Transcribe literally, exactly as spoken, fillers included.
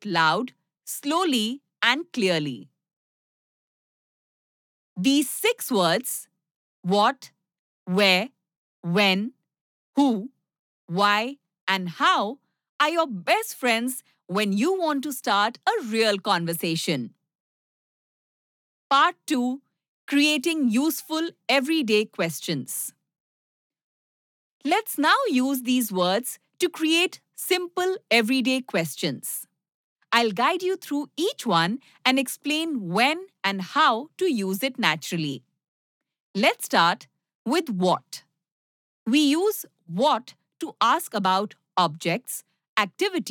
out loud, slowly and clearly. These six words, what, where, when, who, why, and how, are your best friends when you want to start a real conversation. Part two. Creating useful everyday questions. Let's now use these words to create simple everyday questions. I'll guide you through each one and explain when and how to use it naturally. Let's start with what. We use what to ask about objects, activities,